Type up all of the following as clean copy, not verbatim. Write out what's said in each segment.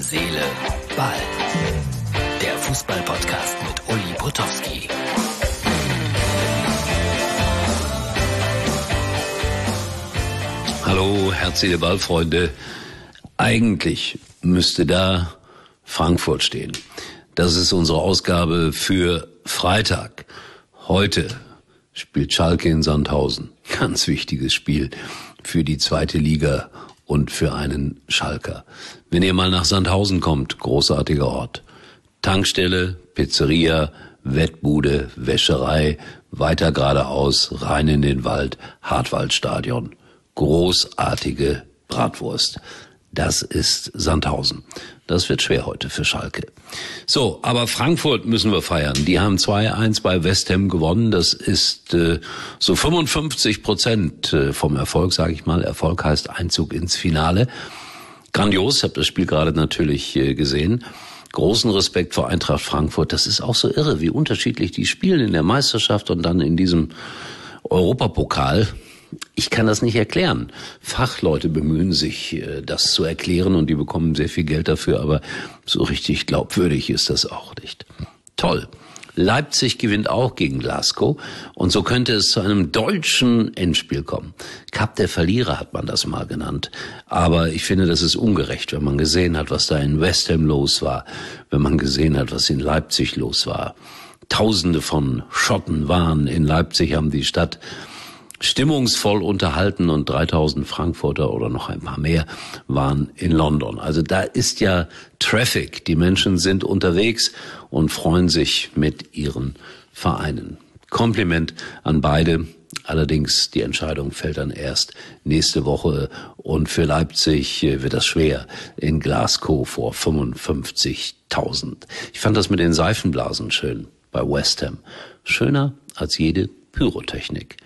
Seele, Ball. Der Fußball-Podcast mit Uli Potowski. Hallo, Herz, Seele, Ball, Freunde. Eigentlich müsste da Frankfurt stehen. Das ist unsere Ausgabe für Freitag. Heute spielt Schalke in Sandhausen. Ganz wichtiges Spiel für die zweite Liga und für einen Schalker. Wenn ihr mal nach Sandhausen kommt, großartiger Ort. Tankstelle, Pizzeria, Wettbude, Wäscherei, weiter geradeaus, rein in den Wald, Hartwaldstadion. Großartige Bratwurst. Das ist Sandhausen. Das wird schwer heute für Schalke. So, aber Frankfurt müssen wir feiern. Die haben 2-1 bei West Ham gewonnen. Das ist so 55% vom Erfolg, sage ich mal. Erfolg heißt Einzug ins Finale. Grandios, ich habe das Spiel gerade natürlich gesehen. Großen Respekt vor Eintracht Frankfurt. Das ist auch so irre, wie unterschiedlich die spielen in der Meisterschaft und dann in diesem Europapokal. Ich kann das nicht erklären. Fachleute bemühen sich, das zu erklären und die bekommen sehr viel Geld dafür, aber so richtig glaubwürdig ist das auch nicht. Toll. Leipzig gewinnt auch gegen Glasgow und so könnte es zu einem deutschen Endspiel kommen. Cup der Verlierer hat man das mal genannt, aber ich finde, das ist ungerecht, wenn man gesehen hat, was da in West Ham los war, wenn man gesehen hat, was in Leipzig los war. Tausende von Schotten waren in Leipzig, haben die Stadt stimmungsvoll unterhalten und 3000 Frankfurter oder noch ein paar mehr waren in London. Also da ist ja Traffic. Die Menschen sind unterwegs und freuen sich mit ihren Vereinen. Kompliment an beide. Allerdings die Entscheidung fällt dann erst nächste Woche und für Leipzig wird das schwer in Glasgow vor 55.000. Ich fand das mit den Seifenblasen schön bei West Ham. Schöner als jede Pyrotechnik.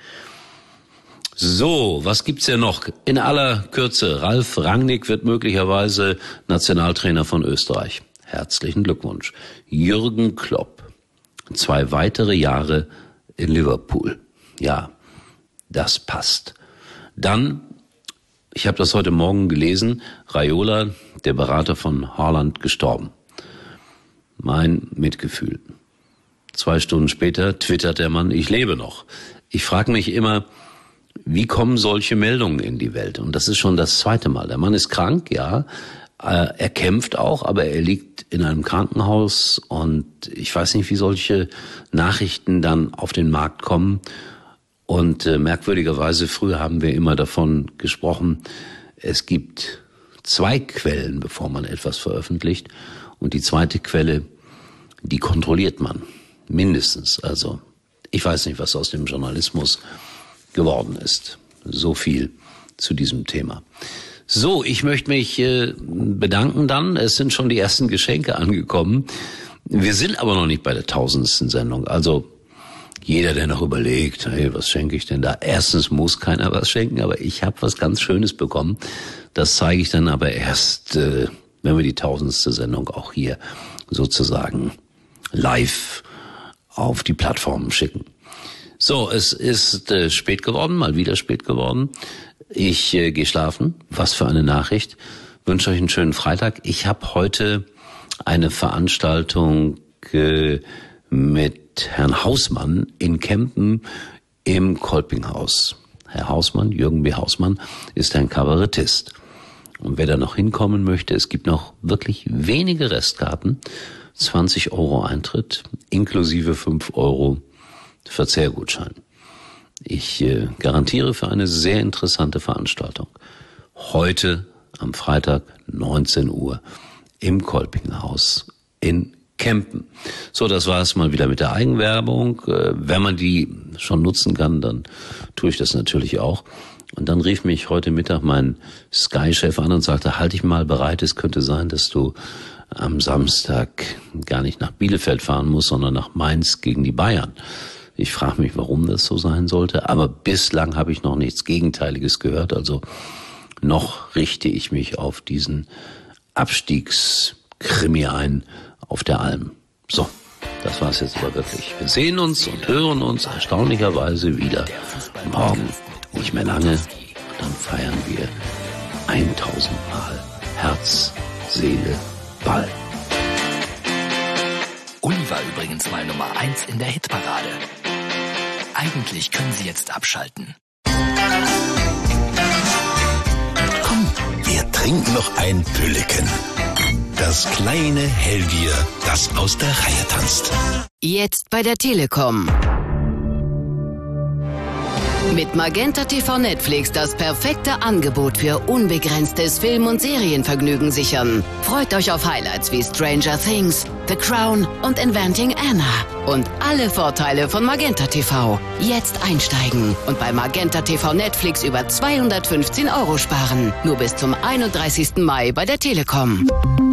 So, was gibt's denn noch? In aller Kürze, Ralf Rangnick wird möglicherweise Nationaltrainer von Österreich. Herzlichen Glückwunsch. Jürgen Klopp, 2 weitere Jahre in Liverpool. Ja, das passt. Dann, ich habe das heute Morgen gelesen, Raiola, der Berater von Haaland, gestorben. Mein Mitgefühl. 2 Stunden später twittert der Mann, ich lebe noch. Ich frage mich immer, wie kommen solche Meldungen in die Welt? Und das ist schon das 2. Mal. Der Mann ist krank, ja. Er kämpft auch, aber er liegt in einem Krankenhaus und ich weiß nicht, wie solche Nachrichten dann auf den Markt kommen. Und merkwürdigerweise, früher haben wir immer davon gesprochen, es gibt 2 Quellen, bevor man etwas veröffentlicht. Und die zweite Quelle, die kontrolliert man. Mindestens. Also ich weiß nicht, was aus dem Journalismus geworden ist. So viel zu diesem Thema. So, ich möchte mich bedanken dann. Es sind schon die ersten Geschenke angekommen. Wir sind aber noch nicht bei der 1000. Sendung. Also jeder, der noch überlegt, hey, was schenke ich denn da? Erstens muss keiner was schenken, aber ich habe was ganz Schönes bekommen. Das zeige ich dann aber erst, wenn wir die 1000. Sendung auch hier sozusagen live auf die Plattformen schicken. So, es ist spät geworden, mal wieder spät geworden. Ich gehe schlafen. Was für eine Nachricht. Wünsche euch einen schönen Freitag. Ich habe heute eine Veranstaltung mit Herrn Hausmann in Kempen im Kolpinghaus. Herr Hausmann, Jürgen B. Hausmann, ist ein Kabarettist. Und wer da noch hinkommen möchte, es gibt noch wirklich wenige Restkarten. 20 € Eintritt, inklusive 5 € Verzehrgutschein. Ich garantiere für eine sehr interessante Veranstaltung. Heute am Freitag 19 Uhr im Kolpinghaus in Kempen. So, das war es mal wieder mit der Eigenwerbung. Wenn man die schon nutzen kann, dann tue ich das natürlich auch. Und dann rief mich heute Mittag mein Sky-Chef an und sagte, halt dich mal bereit, es könnte sein, dass du am Samstag gar nicht nach Bielefeld fahren musst, sondern nach Mainz gegen die Bayern. Ich frage mich, warum das so sein sollte, aber bislang habe ich noch nichts Gegenteiliges gehört, also noch richte ich mich auf diesen Abstiegskrimi ein auf der Alm. So, das war's jetzt aber wirklich. Wir sehen uns und hören uns erstaunlicherweise wieder morgen. Nicht mehr lange, dann feiern wir 1000 Mal Herz, Seele, Ball. Uli war übrigens mal Nummer 1 in der Hitparade. Eigentlich können Sie jetzt abschalten. Komm, wir trinken noch ein Pülleken. Das kleine Hellbier, das aus der Reihe tanzt. Jetzt bei der Telekom. Mit Magenta TV Netflix das perfekte Angebot für unbegrenztes Film- und Serienvergnügen sichern. Freut euch auf Highlights wie Stranger Things, The Crown und Inventing Anna. Und alle Vorteile von Magenta TV. Jetzt einsteigen und bei Magenta TV Netflix über 215 € sparen. Nur bis zum 31. Mai bei der Telekom.